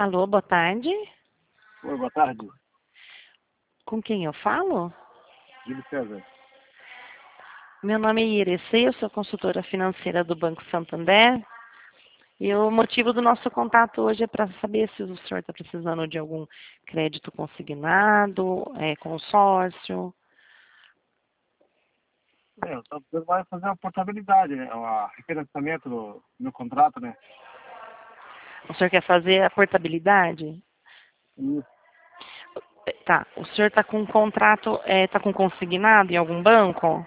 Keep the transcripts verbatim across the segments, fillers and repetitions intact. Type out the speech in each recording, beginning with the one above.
Alô, boa tarde. Oi, boa tarde. Com quem eu falo? Júlio César. Meu nome é Irecê, eu sou consultora financeira do Banco Santander. E o motivo do nosso contato hoje é para saber se o senhor está precisando de algum crédito consignado, é, consórcio. É, eu tô precisando mais fazer uma portabilidade, né? O refinanciamento do meu contrato, né? O senhor quer fazer a portabilidade? Isso. Tá. O senhor está com um contrato, está com consignado em algum banco?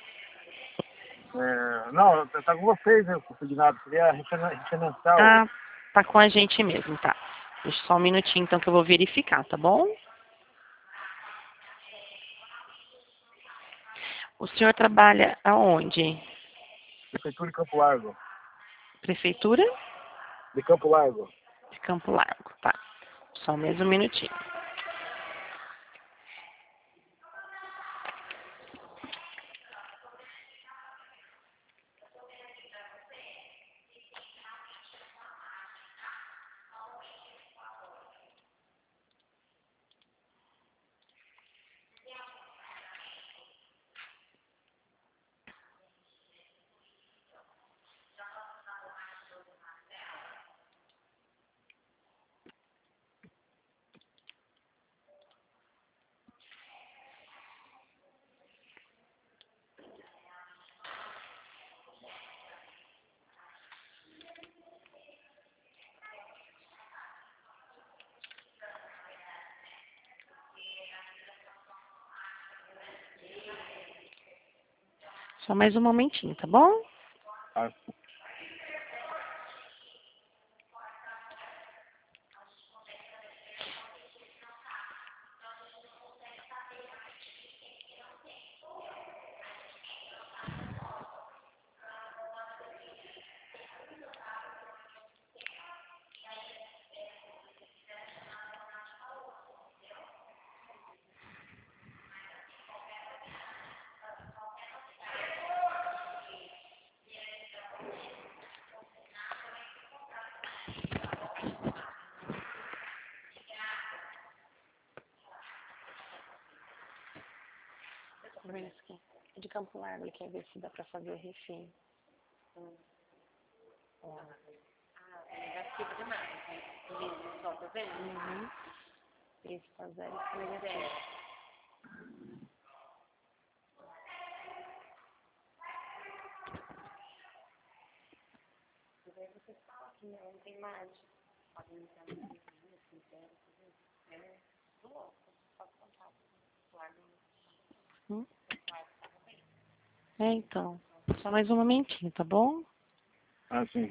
É, não, tá com vocês, né? Consignado. Queria refina- refinanciar o... Ah, tá com a gente mesmo, tá. Deixa só um minutinho então que eu vou verificar, tá bom? O senhor trabalha aonde? Prefeitura de Campo Largo. Prefeitura De Campo Largo. de Campo Largo, tá. Só mais um minutinho. Só mais um momentinho, tá bom? Ah, Brunski, de Campo Largo, ele quer ver se dá pra fazer o refim. Hum. Ah, é negativo demais, né? Mesmo só, tá vendo? Uhum. Esse tá zero e negativo. Mas aí você fala que não, não tem margem. Pode não ter muito assim, zero, é do louco, só contar. Largo. Hum? É, então. Só mais um momentinho, tá bom? ah, sim.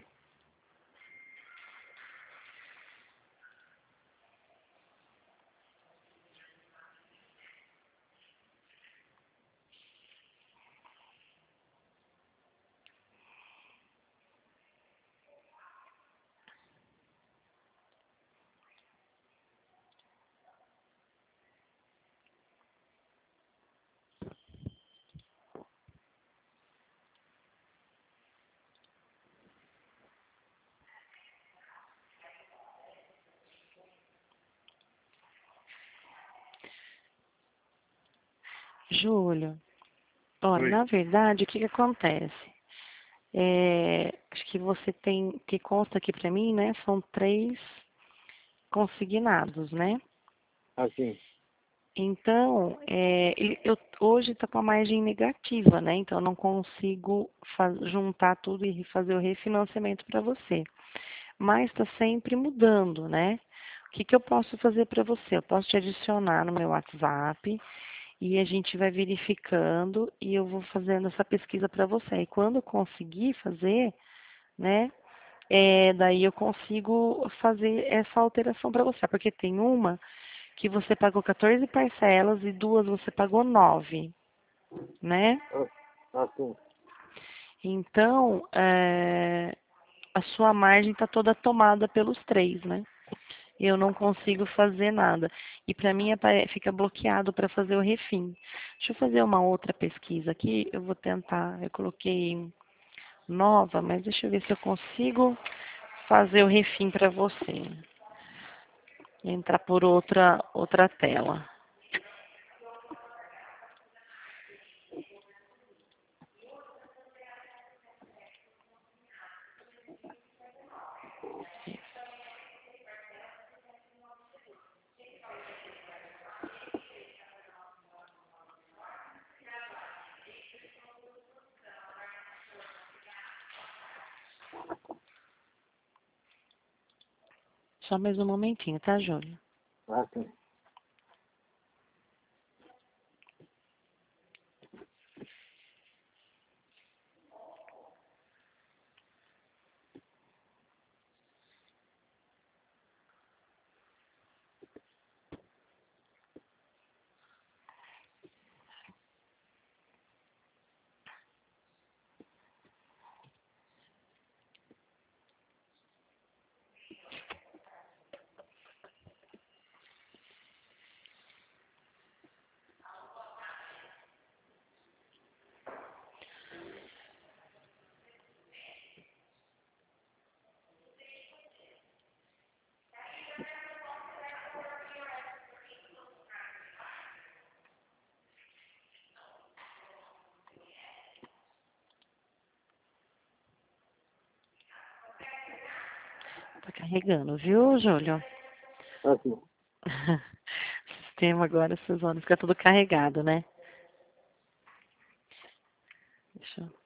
Júlio, ó, Oi. na verdade, o que que acontece? É, acho que você tem, que consta aqui pra mim, né? São três consignados, né? Ah, sim. Então, é, ele- eu, hoje está com a margem negativa, né? Então, eu não consigo fa- juntar tudo e fazer o refinanciamento para você. Mas está sempre mudando, né? O que, que eu posso fazer para você? Eu posso te adicionar no meu WhatsApp e a gente vai verificando e eu vou fazendo essa pesquisa para você. E quando eu conseguir fazer, né? É, daí eu consigo fazer essa alteração para você, porque tem uma que você pagou quatorze parcelas e duas você pagou nove, né? Ah, ah, sim. Então, é, a sua margem está toda tomada pelos três, né? Eu não consigo fazer nada. E para mim apare- fica bloqueado para fazer o refim. Deixa eu fazer uma outra pesquisa aqui. Eu vou tentar. Eu coloquei nova, mas deixa eu ver se eu consigo fazer o refim para você. entrar por outra, outra tela. Só mais um momentinho, tá, Júlio? Ah, sim. Tá carregando, viu, Júlio? Ah, sim. O sistema agora, essas horas, fica tudo carregado, né? Deixa eu...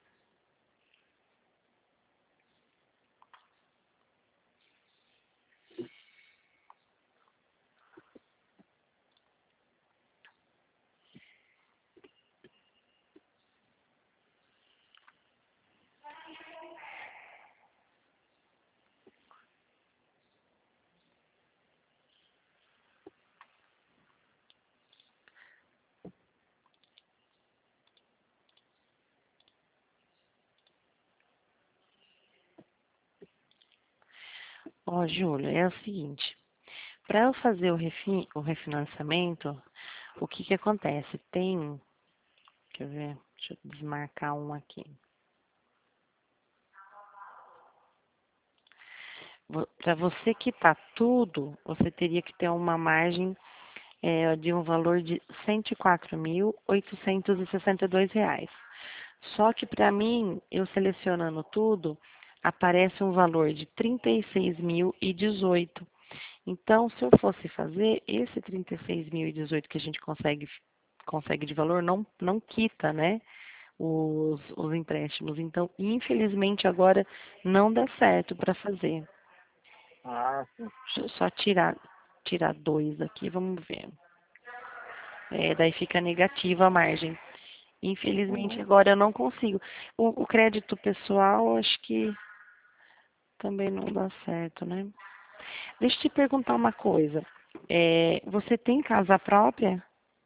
Ó, Júlio, é o seguinte. Para eu fazer o, refi... o refinanciamento, o que que acontece? Tem... Deixa eu ver, deixa eu desmarcar um aqui. Para você quitar tudo, você teria que ter uma margem é, de um valor de cento e quatro mil, oitocentos e sessenta e dois reais. Só que para mim, eu selecionando tudo, aparece um valor de trinta e seis mil e dezoito. Então, se eu fosse fazer, esse trinta e seis mil e dezoito que a gente consegue, consegue de valor, não, não quita, né? Os, os empréstimos. Então, infelizmente, agora não dá certo para fazer. Ah, sim. Deixa eu só tirar, tirar dois aqui, vamos ver. É, daí fica negativa a margem. Infelizmente, Uhum. agora eu não consigo. O, o crédito pessoal, acho que também não dá certo, né? Deixa eu te perguntar uma coisa. É, você tem casa própria?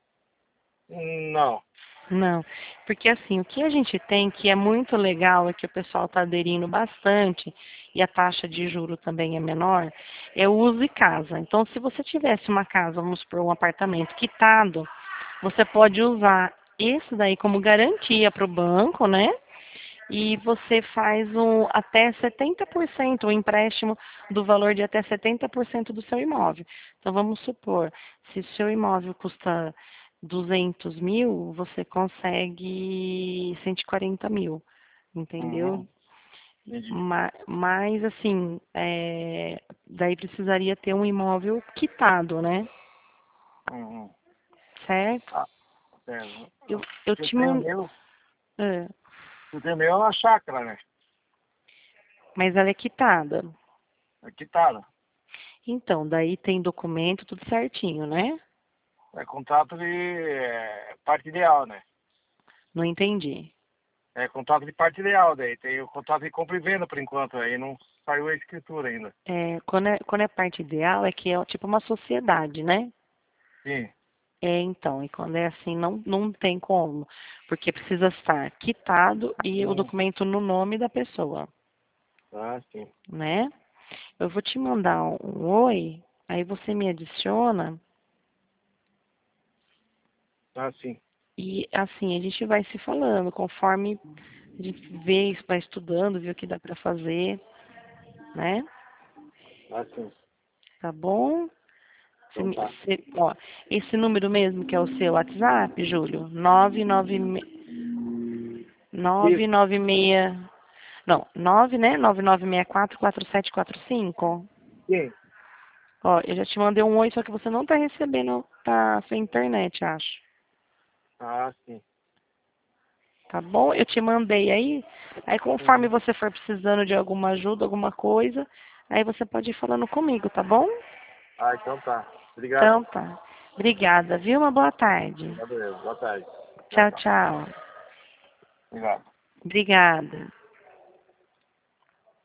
Não. Não, porque assim, o que a gente tem que é muito legal, é que o pessoal está aderindo bastante, e a taxa de juro também é menor, é o uso e casa. Então, se você tivesse uma casa, vamos supor, um apartamento quitado, você pode usar esse daí como garantia para o banco, né? E você faz um até setenta por cento, o empréstimo do valor de até setenta por cento do seu imóvel. Então, vamos supor, se o seu imóvel custa duzentos mil, você consegue cento e quarenta mil, entendeu? Uhum. Entendi. Ma- Mas, assim, é, daí precisaria ter um imóvel quitado, né? Uhum. Certo? Ah, certo. Eu, O eu que eu te tenho mando. meu, eu tenho meu é uma chácara, né? Mas ela é quitada. É quitada. Então, daí tem documento, tudo certinho, né? É contrato de é, parte ideal, né? Não entendi. É contrato de parte ideal, daí tem o contrato de compra e venda por enquanto, aí não saiu a escritura ainda. É, quando é, quando é parte ideal, é que é tipo uma sociedade, né? Sim. É, então, e quando é assim, não, não tem como, porque precisa estar quitado e o Hum. documento no nome da pessoa, Ah, sim. né? Eu vou te mandar um, um oi, aí você me adiciona Ah, sim. e assim, a gente vai se falando, conforme a gente vê, vai estudando, vê o que dá para fazer, né? Ah, sim. Tá bom? Você Então me- tá. você- ó, esse número mesmo que é o seu WhatsApp, Júlio, nove nove Isso, nove nove seis, não, nove, né? nove nove seis quatro quatro sete quatro cinco. sim. Ó, eu já te mandei um oi, só que você não tá recebendo a sua internet, acho. Ah, sim. Tá bom? Eu te mandei aí. Aí conforme Uhum. você for precisando de alguma ajuda, alguma coisa, aí você pode ir falando comigo, tá bom? Ah, então tá. Obrigado. Então tá. Obrigada, viu? Uma boa tarde. Valeu. Boa tarde. Tchau, Tchau, tchau. tchau. Obrigado. Obrigada.